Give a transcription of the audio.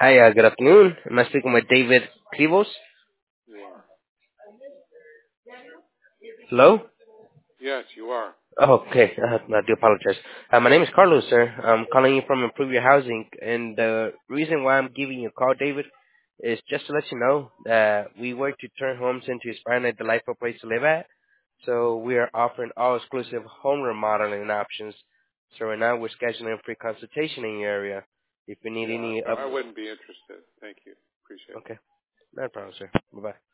Hi, good afternoon. Am I speaking with David Krivos? You are. Hello? Yes, you are. Oh, okay. I do apologize. My name is Carlos, sir. I'm calling you from Improve Your Housing, and the reason why I'm giving you a call, David, is just to let you know that we work to turn homes into inspiring and delightful place to live at. So we are offering all exclusive home remodeling options. So right now we're scheduling a free consultation in your area. If you need Yeah, any I wouldn't be interested. Thank you. Appreciate it. okay, no problem, sir. Bye bye.